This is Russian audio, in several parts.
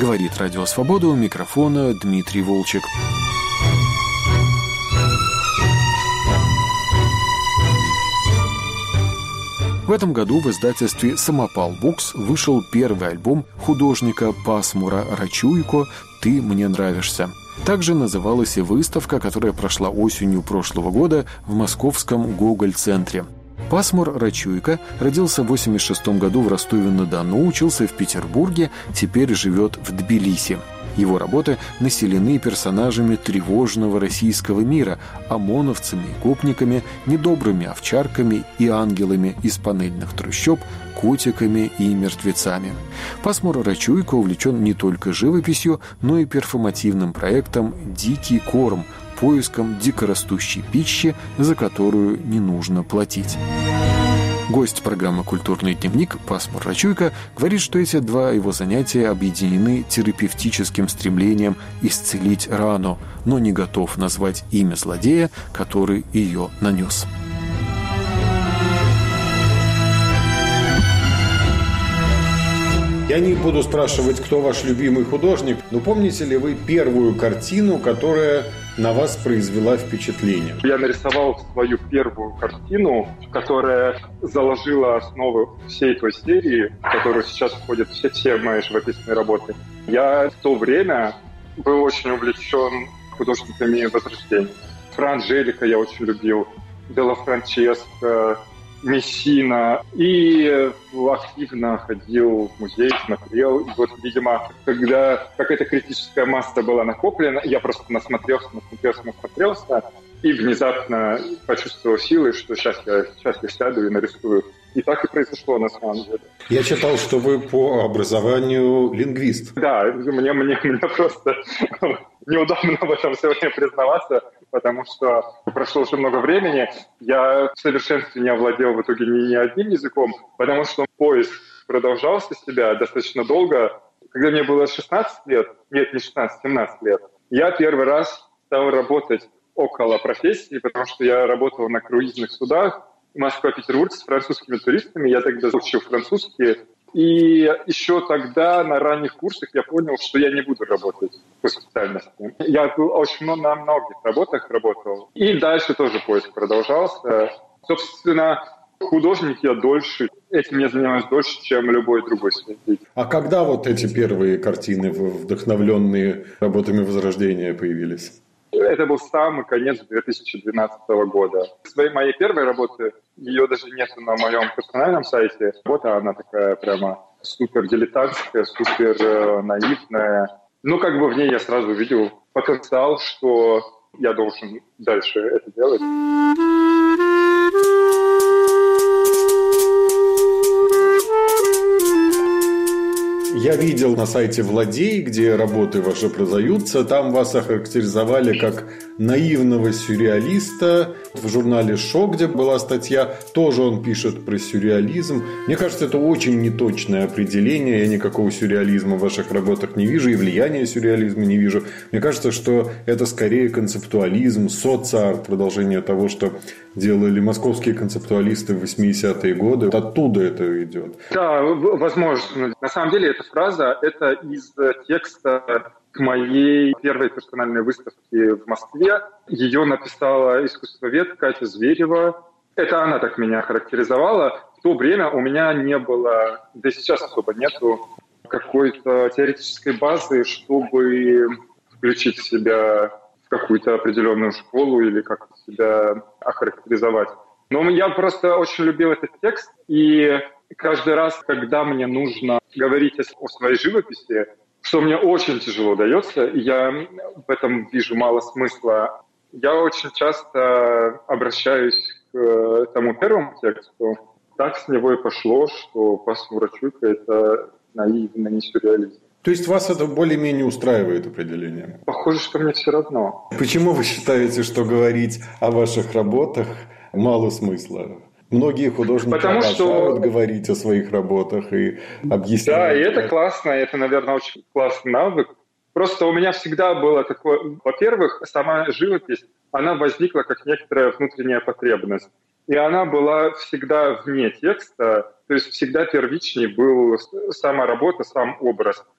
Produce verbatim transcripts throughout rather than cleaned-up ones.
Говорит Радио Свобода, у микрофона Дмитрий Волчек. В этом году в издательстве «Самопал Букс» вышел первый альбом художника Пасмура Рачуйко «Ты мне нравишься». Также называлась и выставка, которая прошла осенью прошлого года в московском Гоголь-центре. Пасмур Рачуйко родился в восемьдесят шестом году в Ростове-на-Дону, учился в Петербурге, теперь живет в Тбилиси. Его работы населены персонажами тревожного российского мира, ОМОНовцами и гопниками, недобрыми овчарками и ангелами из панельных трущоб, котиками и мертвецами. Пасмур Рачуйко увлечен не только живописью, но и перформативным проектом «Дикий корм», поиском дикорастущей пищи, за которую не нужно платить. Гость программы «Культурный дневник» Пасмур Рачуйко говорит, что эти два его занятия объединены терапевтическим стремлением исцелить рану, но не готов назвать имя злодея, который ее нанес. Я не буду спрашивать, кто ваш любимый художник, но помните ли вы первую картину, которая на вас произвела впечатление? Я нарисовал свою первую картину, которая заложила основы всей той серии, в которую сейчас входят все, все мои живописные работы. Я в то время был очень увлечен художниками Возрождения. Фра Анджелика я очень любил, Делла Франческо, Мессина. И активно ходил в музей, смотрел. И вот, видимо, когда какая-то критическая масса была накоплена, я просто насмотрелся, насмотрелся, насмотрелся, и внезапно почувствовал силы, что сейчас я, сейчас я сяду и нарисую. И так и произошло на самом деле. Я читал, что вы по образованию лингвист. Да, мне, мне, мне просто неудобно в этом все время признаваться, потому что прошло уже много времени. Я в совершенстве не овладел в итоге ни, ни одним языком, потому что поиск продолжался себя достаточно долго. Когда мне было шестнадцать лет, нет, не шестнадцать, семнадцать лет, я первый раз стал работать около профессии, потому что я работал на круизных судах Москва-Петербург с французскими туристами. Я тогда учил французский. И еще тогда на ранних курсах я понял, что я не буду работать по специальности. Я очень много, на многих работах работал. И дальше тоже поиск продолжался. Собственно, художник я дольше. Этим я занимаюсь дольше, чем любой другой свет. А когда вот эти первые картины, вдохновленные работами Возрождения, появились? Это был самый конец две тысячи двенадцатого года. Своей моей первой работы, ее даже нет на моем персональном сайте. Вот она такая прямо супер дилетантская, супер э, наивная. Ну, как бы в ней я сразу увидел потенциал, что я должен дальше это делать. Я видел на сайте «Владей», где работы ваши продаются, там вас охарактеризовали как наивного сюрреалиста. В журнале «Шок», где была статья, тоже он пишет про сюрреализм. Мне кажется, это очень неточное определение. Я никакого сюрреализма в ваших работах не вижу, и влияния сюрреализма не вижу. Мне кажется, что это скорее концептуализм, соцарт, продолжение того, что делали московские концептуалисты в восьмидесятые годы. Оттуда это идет. Да, возможно. На самом деле эта фраза – это из текста к моей первой персональной выставке в Москве. Ее написала искусствовед Катя Зверева. Это она так меня характеризовала. В то время у меня не было, да и сейчас особо нету, какой-то теоретической базы, чтобы включить себя в какую-то определенную школу или как-то себя охарактеризовать. Но я просто очень любил этот текст, и каждый раз, когда мне нужно говорить о своей живописи, что мне очень тяжело дается, и я в этом вижу мало смысла, я очень часто обращаюсь к тому первому тексту. Так с него и пошло, что Пасмур Рачуйко – это наивный сюрреализм. То есть вас это более-менее устраивает определение? Похоже, что мне все равно. Почему вы считаете, что говорить о ваших работах мало смысла? Многие художники Потому обожают что... говорить о своих работах и объяснять. Да, и это классно, это, наверное, очень классный навык. Просто у меня всегда было такое... Во-первых, сама живопись, она возникла как некоторая внутренняя потребность. И она была всегда вне текста, то есть всегда первичней был сама работа, сам образ.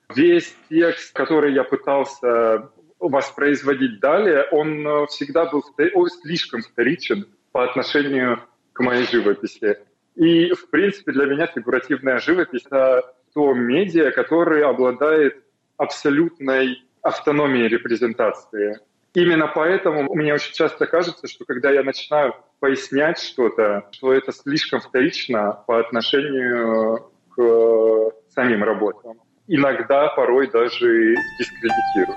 весь текст, который я пытался воспроизводить далее, он всегда был слишком вторичен по отношению к моей живописи. И, в принципе, для меня фигуративная живопись — это то медиа, которое обладает абсолютной автономией репрезентации. Именно поэтому мне очень часто кажется, что когда я начинаю пояснять что-то, что это слишком вторично по отношению к самим работам. Иногда, порой даже дискредитируют.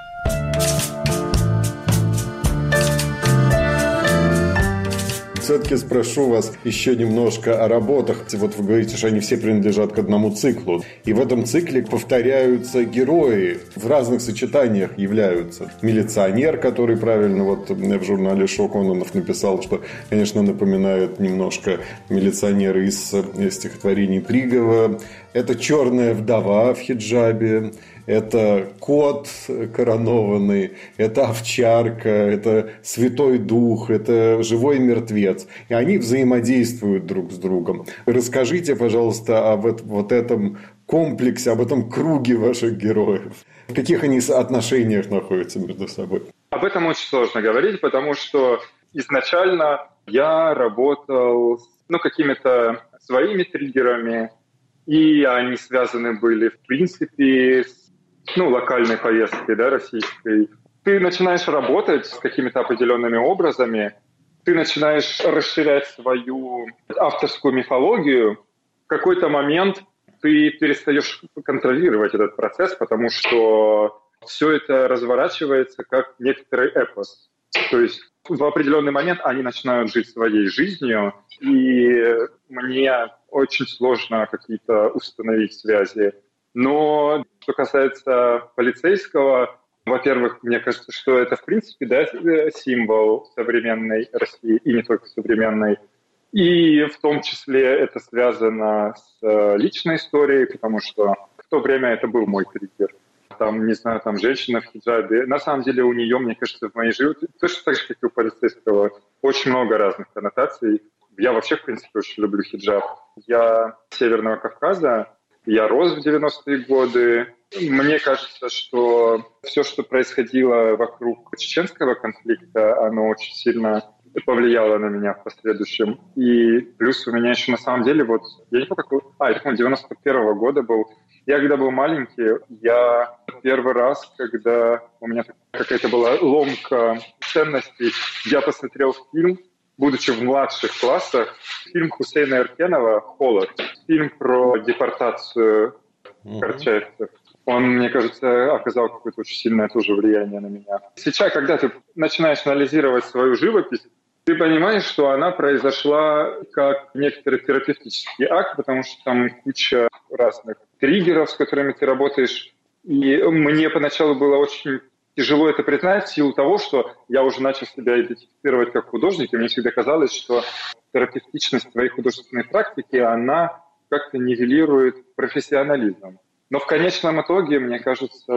Все-таки спрошу вас еще немножко о работах. Вот вы говорите, что они все принадлежат к одному циклу. И в этом цикле повторяются герои, в разных сочетаниях являются. Милиционер, который правильно вот в журнале «Шок» Ононов написал, что, конечно, напоминает немножко милиционера из стихотворений Тригова. Это черная вдова в хиджабе. Это кот коронованный, это овчарка, это святой дух, это живой мертвец. И они взаимодействуют друг с другом. Расскажите, пожалуйста, об вот этом комплексе, об этом круге ваших героев. В каких они отношениях находятся между собой? Об этом очень сложно говорить, потому что изначально я работал с ну, какими-то своими триггерами, и они связаны были, в принципе, с ну, локальной повестки, да, российской. Ты начинаешь работать с какими-то определенными образами, ты начинаешь расширять свою авторскую мифологию. В какой-то момент ты перестаешь контролировать этот процесс, потому что все это разворачивается как некоторый эпос. То есть в определенный момент они начинают жить своей жизнью, и мне очень сложно какие-то установить связи. Но что касается полицейского, во-первых, мне кажется, что это, в принципе, да, символ современной России, и не только современной. И в том числе это связано с личной историей, потому что в то время это был мой триггер. Там, не знаю, там женщина в хиджабе. На самом деле у нее, мне кажется, в моей жизни, точно так же, как и у полицейского, очень много разных коннотаций. Я вообще, в принципе, очень люблю хиджаб. Я с Северного Кавказа. Я рос в девяностые годы. Мне кажется, что все, что происходило вокруг чеченского конфликта, оно очень сильно повлияло на меня в последующем. И плюс у меня еще на самом деле, вот, я не помню, какой... А, это, по-моему, девяносто первого года был. Я когда был маленький, я первый раз, когда у меня какая-то была ломка ценностей, я посмотрел фильм, будучи в младших классах, фильм Хусейна Эркенова «Холод». Фильм про депортацию карачаевцев. Он, мне кажется, оказал какое-то очень сильное тоже влияние на меня. Сейчас, когда ты начинаешь анализировать свою живопись, ты понимаешь, что она произошла как некоторый терапевтический акт, потому что там куча разных триггеров, с которыми ты работаешь. И мне поначалу было очень тяжело это признать в силу того, что я уже начал себя идентифицировать как художник, и мне всегда казалось, что терапевтичность твоей художественной практики, она как-то нивелирует профессионализм. Но в конечном итоге, мне кажется,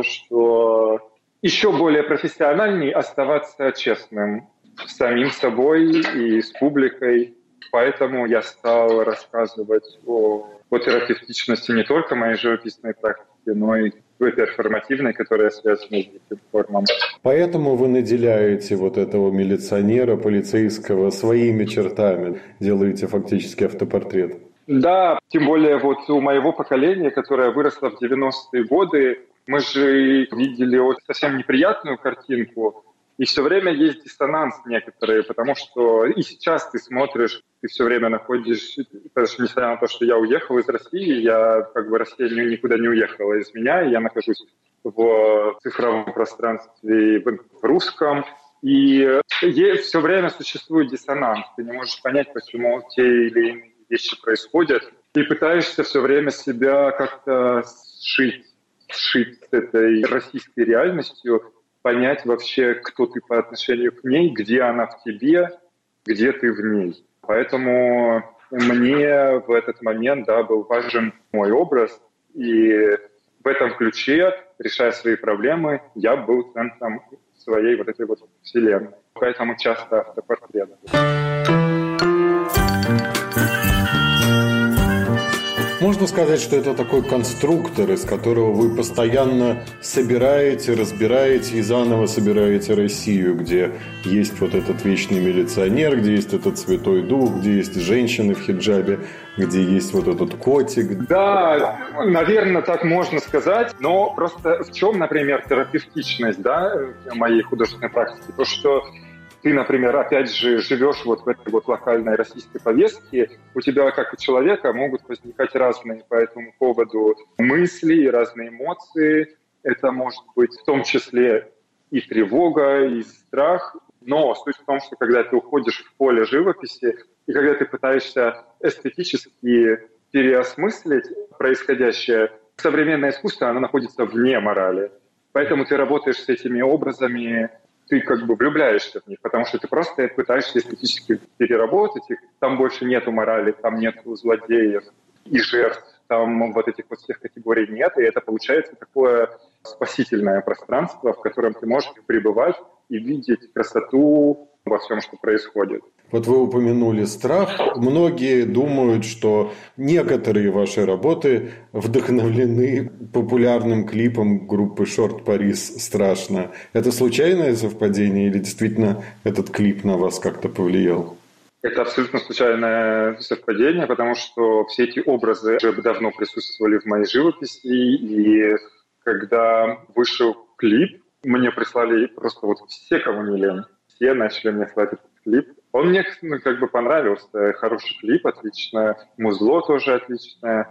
что еще более профессиональней оставаться честным с самим собой и с публикой. Поэтому я стал рассказывать о, о терапевтичности не только моей живописной практики, но и перформативной, которая связана с диким формом. Поэтому вы наделяете вот этого милиционера, полицейского своими чертами, делаете фактически автопортрет. Да, тем более вот у моего поколения, которое выросло в девяностые годы, мы же видели очень совсем неприятную картинку, и все время есть диссонанс некоторые, потому что и сейчас ты смотришь, ты все время находишь, даже несмотря на то, что я уехал из России, я как бы Россия никуда не уехала из меня, я нахожусь в цифровом пространстве, в русском, и все время существует диссонанс, ты не можешь понять, почему те или иные вещи происходят, и пытаешься все время себя как-то сшить, сшить с этой российской реальностью, понять вообще, кто ты по отношению к ней, где она в тебе, где ты в ней. Поэтому мне в этот момент, да, был важен мой образ, и в этом ключе, решая свои проблемы, я был центром своей вот этой вот вселенной. Поэтому часто автопортреты. Можно сказать, что это такой конструктор, из которого вы постоянно собираете, разбираете и заново собираете Россию, где есть вот этот вечный милиционер, где есть этот Святой Дух, где есть женщины в хиджабе, где есть вот этот котик. Да, наверное, так можно сказать, но просто в чем, например, терапевтичность, да, моей художественной практики? То, что ты, например, опять же, живешь вот в этой вот локальной российской повестке, у тебя, как у человека, могут возникать разные по этому поводу мысли, разные эмоции. Это может быть в том числе и тревога, и страх. Но суть в том, что когда ты уходишь в поле живописи, и когда ты пытаешься эстетически переосмыслить происходящее, современное искусство, оно находится вне морали. Поэтому ты работаешь с этими образами, ты как бы влюбляешься в них, потому что ты просто пытаешься эстетически переработать их. Там больше нету морали, там нету злодеев и жертв, там вот этих вот всех категорий нет, и это получается такое спасительное пространство, в котором ты можешь пребывать и видеть красоту во всем, что происходит. Вот вы упомянули страх. Многие думают, что некоторые ваши работы вдохновлены популярным клипом группы Short Paris «Страшно». Это случайное совпадение или действительно этот клип на вас как-то повлиял? Это абсолютно случайное совпадение, потому что все эти образы уже давно присутствовали в моей живописи, и когда вышел клип, мне прислали просто вот все, кого не лень, все начали мне слать этот клип. Он мне ну, как бы понравился. Хороший клип, отлично. Музло тоже отличное.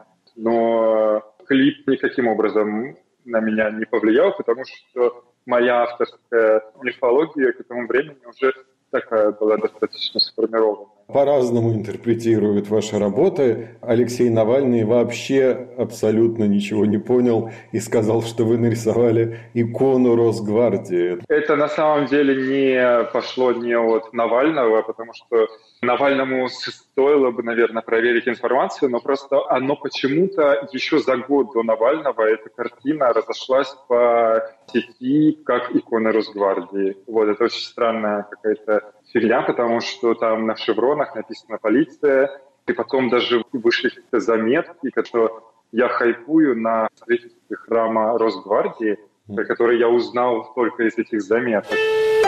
Но клип никаким образом на меня не повлиял, потому что моя авторская мифология к этому времени уже такая была достаточно сформирована. По-разному интерпретируют ваши работы. Алексей Навальный вообще абсолютно ничего не понял и сказал, что вы нарисовали икону Росгвардии. Это на самом деле не пошло не от Навального, потому что Навальному стоило бы, наверное, проверить информацию, но просто оно почему-то еще за год до Навального эта картина разошлась по сети как икона Росгвардии. Вот, это очень странная какая-то фигня, потому что там на шевронах написано «полиция», и потом даже вышли какие-то заметки, что я хайпую на строительстве храма Росгвардии, который я узнал только из этих заметок.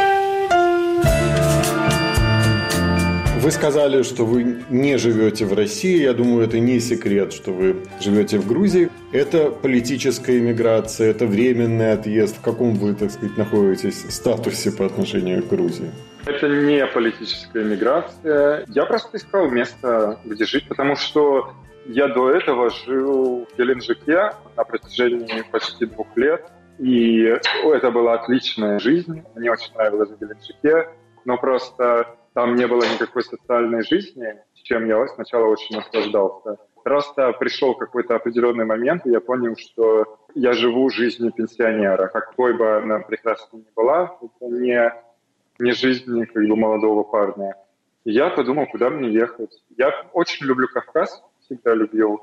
Вы сказали, что вы не живете в России. Я думаю, это не секрет, что вы живете в Грузии. Это политическая иммиграция, это временный отъезд. В каком вы, так сказать, находитесь статусе по отношению к Грузии? Это не политическая иммиграция. Я просто искал место, где жить, потому что я до этого жил в Геленджике на протяжении почти двух лет. И это была отличная жизнь. Мне очень нравилось в Геленджике, но просто там не было никакой социальной жизни, с чем я сначала очень наслаждался. Просто пришел какой-то определенный момент, и я понял, что я живу жизнью пенсионера. Какой бы она прекрасной ни была, это не, не жизнь как бы молодого парня. И я подумал, куда мне ехать. Я очень люблю Кавказ, всегда любил.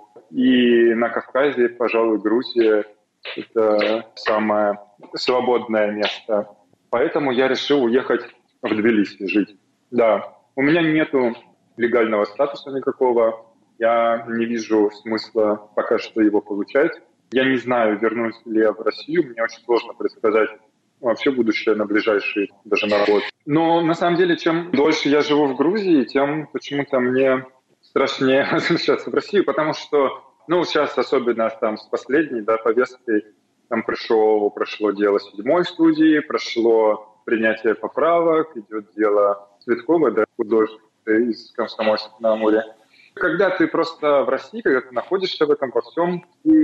И на Кавказе, пожалуй, Грузия – это самое свободное место. Поэтому я решил уехать в Тбилиси жить. Да, у меня нету легального статуса никакого. Я не вижу смысла пока что его получать. Я не знаю, вернусь ли я в Россию. Мне очень сложно предсказать вообще будущее на ближайшие, даже на работу. Но на самом деле, чем дольше я живу в Грузии, тем почему-то мне страшнее возвращаться в Россию, потому что, ну, сейчас особенно там с последней, да, повесткой, там пришло, прошло дело седьмой студии, прошло принятие поправок, идет дело Цветкова, да, художник из Комсомольска на Амуре. Когда ты просто в России, когда ты находишься в этом во всем,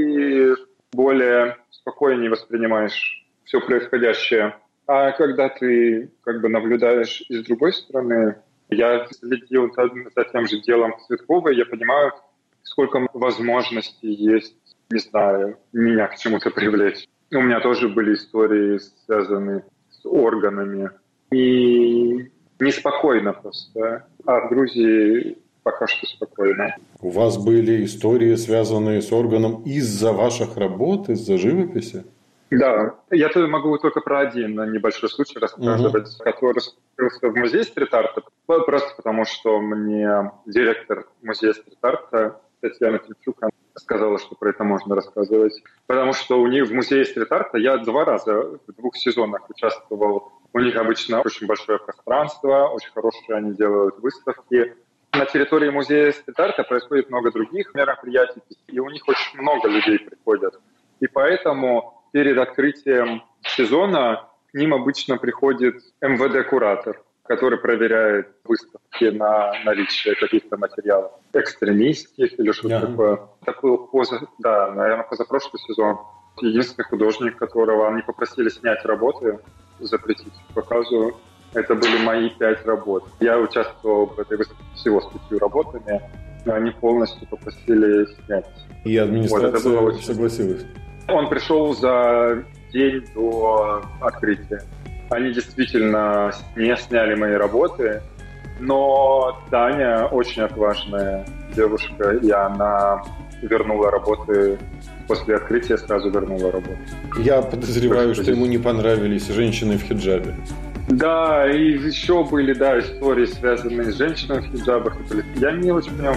ты более спокойнее воспринимаешь все происходящее. А когда ты как бы наблюдаешь и с другой стороны, я следил за, за тем же делом Цветковой, я понимаю, сколько возможностей есть, не знаю, меня к чему-то привлечь. У меня тоже были истории, связанные с органами. И неспокойно просто. А в Грузии пока что спокойно. У вас были истории, связанные с органом из-за ваших работ, из-за живописи? Да. Я могу только про один небольшой случай рассказывать, uh-huh. который случился в музее стрит-арта. Просто потому, что мне директор музея стрит-арта Татьяна Тимчук сказала, что про это можно рассказывать. Потому что у них в музее стрит-арта я два раза в двух сезонах участвовал. У них обычно очень большое пространство, очень хорошие они делают выставки. На территории музея стрит-арта происходит много других мероприятий, и у них очень много людей приходят. И поэтому перед открытием сезона к ним обычно приходит эм вэ дэ-куратор, который проверяет выставки на наличие каких-то материалов экстремистских или что-то yeah. такое. Это был, поза, да, наверное, позапрошлый сезон. Единственный художник, которого они попросили снять работы, запретить показу, это были мои пять работ. Я участвовал в этой выставке всего с пятью работами, но они полностью попросили снять. И администрация вот, очень... согласилась? Он пришел за день до открытия. Они действительно не сняли мои работы, но Таня очень отважная девушка, и она вернула работы после открытия, сразу вернула работу. Я подозреваю, что ему не понравились женщины в хиджабе. Да, и еще были, да, истории, связанные с женщинами в хиджабах. Я не очень понял.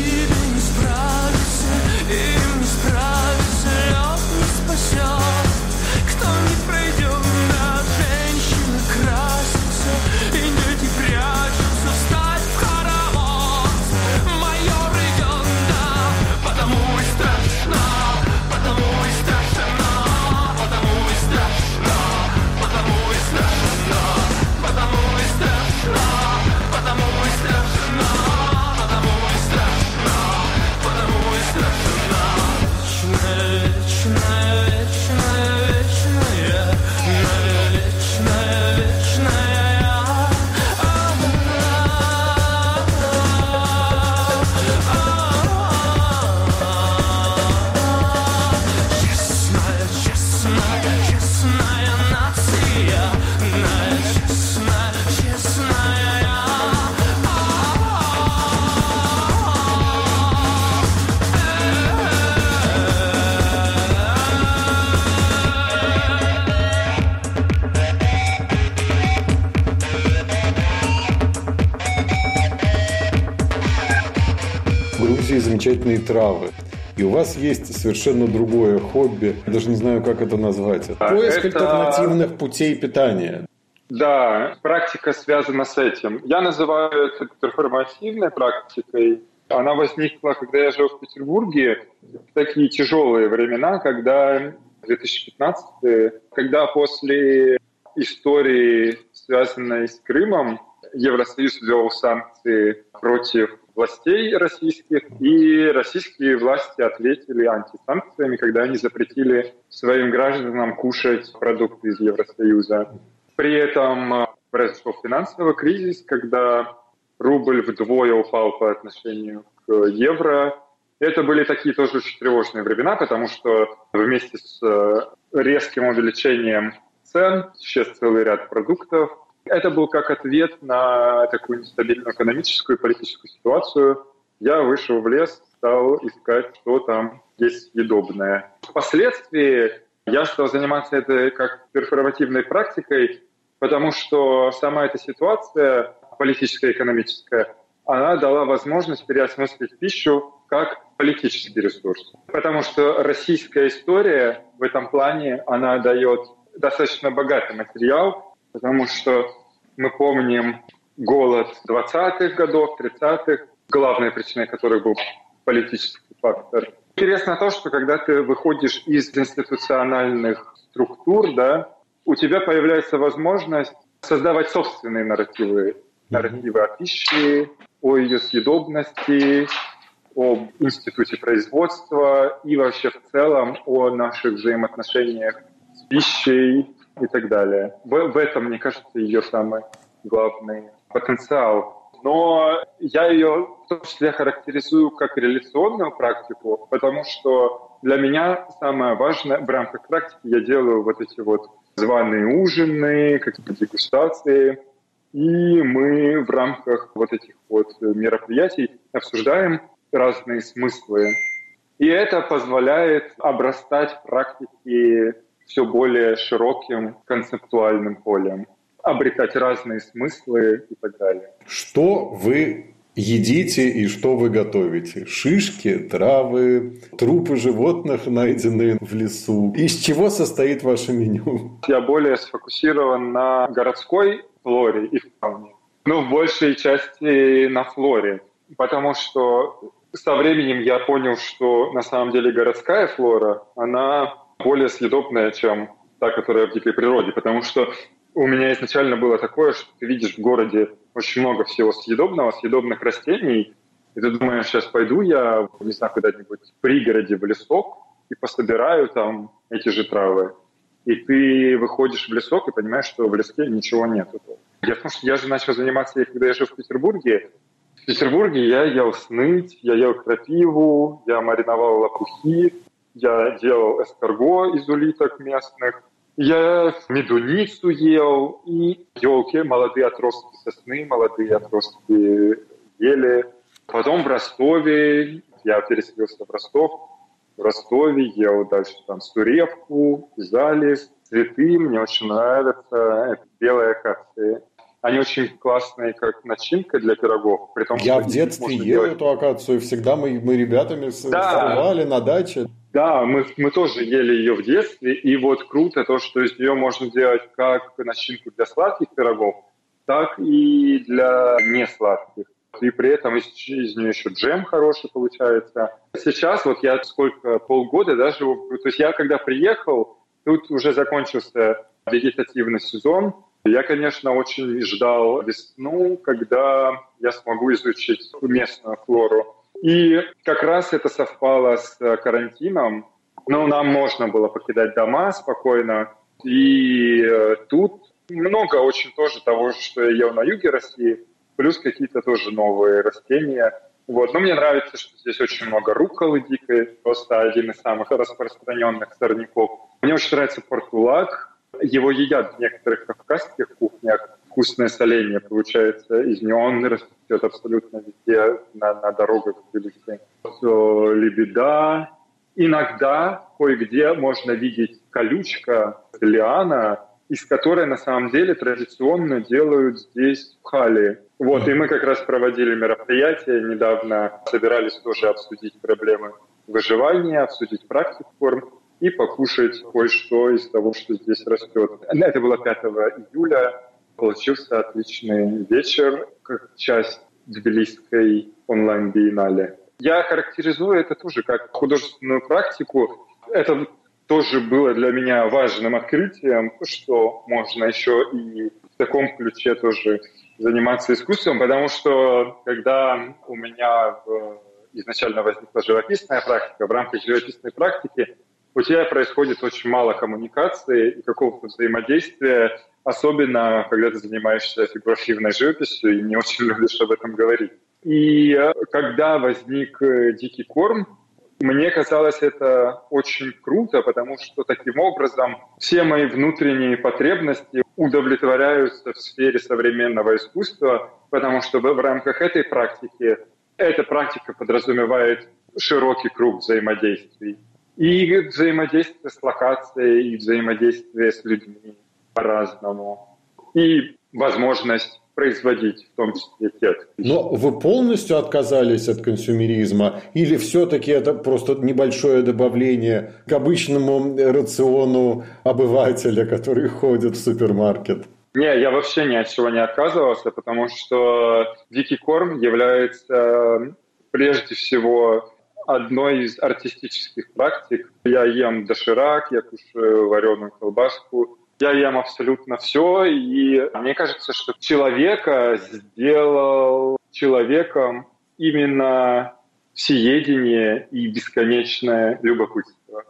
Замечательные травы. И у вас есть совершенно другое хобби. Я даже не знаю, как это назвать. Поиск это... альтернативных путей питания. Да, практика связана с этим. Я называю это перформативной практикой. Она возникла, когда я жил в Петербурге в такие тяжелые времена, когда две тысячи пятнадцатый, когда после истории, связанной с Крымом, Евросоюз ввел санкции против властей российских, и российские власти ответили антисанкциями, когда они запретили своим гражданам кушать продукты из Евросоюза. При этом произошел финансовый кризис, когда рубль вдвое упал по отношению к евро. Это были такие тоже очень тревожные времена, потому что вместе с резким увеличением цен исчез целый ряд продуктов. Это был как ответ на такую нестабильную экономическую и политическую ситуацию. Я вышел в лес, стал искать, что там есть съедобное. Впоследствии я стал заниматься этой как перформативной практикой, потому что сама эта ситуация, политическая и экономическая, она дала возможность переосмыслить пищу как политический ресурс. Потому что российская история в этом плане, она дает достаточно богатый материал, потому что мы помним голод двадцатых годов, тридцатых, главной причиной которых был политический фактор. Интересно то, что когда ты выходишь из институциональных структур, да, у тебя появляется возможность создавать собственные нарративы. Нарративы о пище, о ее съедобности, об институте производства и вообще в целом о наших взаимоотношениях с пищей и так далее. В, в этом, мне кажется, ее самый главный потенциал. Но я ее в том числе характеризую как реляционную практику, потому что для меня самое важное в рамках практики я делаю вот эти вот званые ужины, какие-то дегустации, и мы в рамках вот этих вот мероприятий обсуждаем разные смыслы. И это позволяет обрастать практики все более широким концептуальным полем, обретать разные смыслы и так далее. Что вы едите и что вы готовите? Шишки, травы, трупы животных, найденные в лесу. Из чего состоит ваше меню? Я более сфокусирован на городской флоре и фауне. Ну, в большей части на флоре. Потому что со временем я понял, что на самом деле городская флора, она более съедобная, чем та, которая в дикой природе. Потому что у меня изначально было такое, что ты видишь в городе очень много всего съедобного, съедобных растений, и ты думаешь, сейчас пойду я, не знаю, куда-нибудь в пригороде, в лесок, и пособираю там эти же травы. И ты выходишь в лесок и понимаешь, что в леске ничего нету. Я, потому что я же начал заниматься, когда я жил в Петербурге. В Петербурге я ел сныть, я ел крапиву, я мариновал лопухи, я делал эскарго из улиток местных. Я медуницу ел и елки, молодые отростки сосны, молодые отростки ели. Потом в Ростове, я переселился в Ростов, в Ростове ел дальше там сурепку, залез, цветы, мне очень нравятся, это белые акации. Они очень классные, как начинка для пирогов. При том, я в детстве ел делать... эту акацию, всегда мы, мы ребятами да. сорвали на даче. Да, мы, мы тоже ели ее в детстве, и вот круто то, что из нее можно делать как начинку для сладких пирогов, так и для несладких. И при этом из, из нее еще джем хороший получается. Сейчас вот я сколько, полгода даже, то есть я когда приехал, тут уже закончился вегетативный сезон. Я, конечно, очень ждал весну, когда я смогу изучить местную флору. И как раз это совпало с карантином. Но нам можно было покидать дома спокойно. И тут много очень тоже того, что я ел на юге России, плюс какие-то тоже новые растения. Вот. Но мне нравится, что здесь очень много рукколы дикой, просто один из самых распространенных сорняков. Мне очень нравится портулак. Его едят в некоторых кавказских кухнях. Вкусное соленье получается из него. Он растет абсолютно везде, на, на дорогах в Тбилиси. Лебеда. Иногда кое-где можно видеть колючка, лиана, из которой на самом деле традиционно делают здесь пхали. Вот, и мы как раз проводили мероприятие недавно, собирались тоже обсудить проблемы выживания, обсудить практику форм и покушать кое-что из того, что здесь растет. Это было пятого июля. Получился отличный вечер, как часть тбилисской онлайн-биеннале. Я характеризую это тоже как художественную практику. Это тоже было для меня важным открытием, что можно еще и в таком ключе тоже заниматься искусством, потому что когда у меня изначально возникла живописная практика, в рамках живописной практики у тебя происходит очень мало коммуникации и какого-то взаимодействия, особенно когда ты занимаешься фигуративной живописью и не очень любишь об этом говорить. И когда возник дикий корм, мне казалось это очень круто, потому что таким образом все мои внутренние потребности удовлетворяются в сфере современного искусства, потому что в рамках этой практики эта практика подразумевает широкий круг взаимодействий. И взаимодействие с локацией, и взаимодействие с людьми по-разному. И возможность производить в том числе текст. Но вы полностью отказались от консюмеризма? Или все-таки это просто небольшое добавление к обычному рациону обывателя, который ходит в супермаркет? Не, я вообще ни от чего не отказывался, потому что дикий корм является прежде всего одной из артистических практик. Я ем доширак, я кушаю вареную колбаску. Я ем абсолютно все, и мне кажется, что человека сделал человеком именно всеедение и бесконечное любопытство.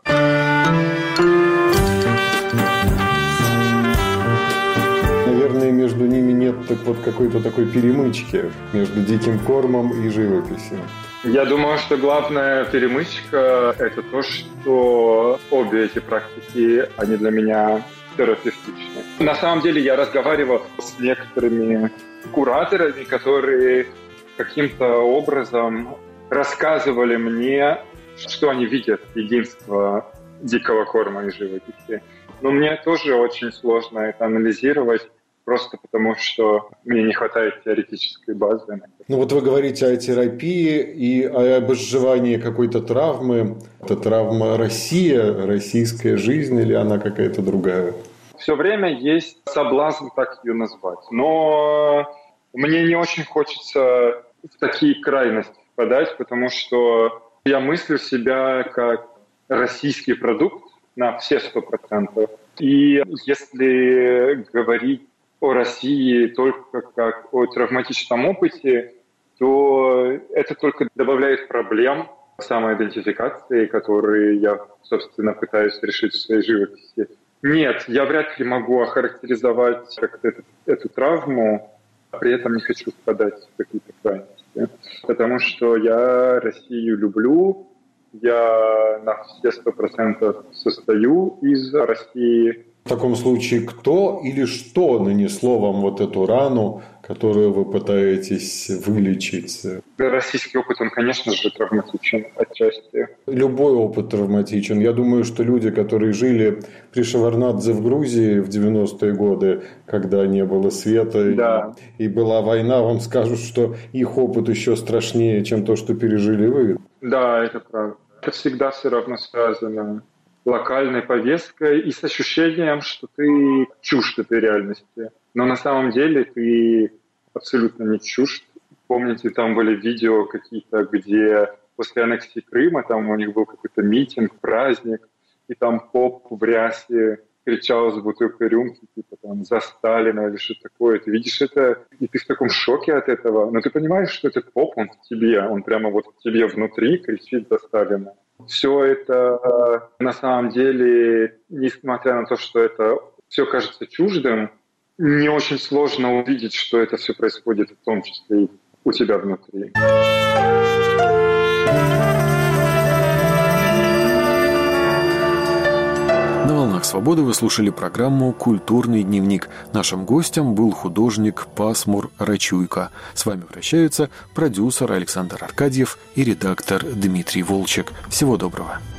Наверное, между ними нет так вот какой-то такой перемычки между диким кормом и живописью. Я думаю, что главная перемычка – это то, что обе эти практики, они для меня терапевтичны. На самом деле я разговаривал с некоторыми кураторами, которые каким-то образом рассказывали мне, что они видят единство дикого корма и живописи. Но мне тоже очень сложно это анализировать, просто потому, что мне не хватает теоретической базы. Ну вот вы говорите о терапии и об изживании какой-то травмы. Это травма Россия, российская жизнь или она какая-то другая? Все время есть соблазн так ее назвать. Но мне не очень хочется в такие крайности впадать, потому что я мыслю себя как российский продукт на все сто процентов. И если говорить о России только как о травматичном опыте, то это только добавляет проблем самоидентификации, которые я, собственно, пытаюсь решить в своей живописи. Нет, я вряд ли могу охарактеризовать как-то эту, эту травму, а при этом не хочу впадать в какие-то крайности. Потому что я Россию люблю, я на все сто процентов состою из России. В таком случае, кто или что нанесло вам вот эту рану, которую вы пытаетесь вылечить? Российский опыт, он, конечно же, травматичен отчасти. Любой опыт травматичен. Я думаю, что люди, которые жили при Шеварднадзе в Грузии в девяностые годы, когда не было света, да. и, и была война, вам скажут, что их опыт еще страшнее, чем то, что пережили вы. Да, это правда. Это всегда все равно связано локальной повесткой и с ощущением, что ты чужд этой реальности. Но на самом деле ты абсолютно не чужд. Помните, там были видео какие-то, где после аннексии Крыма там у них был какой-то митинг, праздник, и там поп в рясе кричал с бутылкой рюмки, типа там «За Сталина» или что-то такое. Ты видишь это, и ты в таком шоке от этого. Но ты понимаешь, что этот поп, он в тебе, он прямо вот в тебе внутри кричит «За Сталина». Все это на самом деле, несмотря на то, что это все кажется чуждым, не очень сложно увидеть, что это все происходит в том числе и у тебя внутри. На «Волнах свободы» вы слушали программу «Культурный дневник». Нашим гостем был художник Пасмур Рачуйко. С вами прощаются продюсер Александр Аркадьев и редактор Дмитрий Волчек. Всего доброго.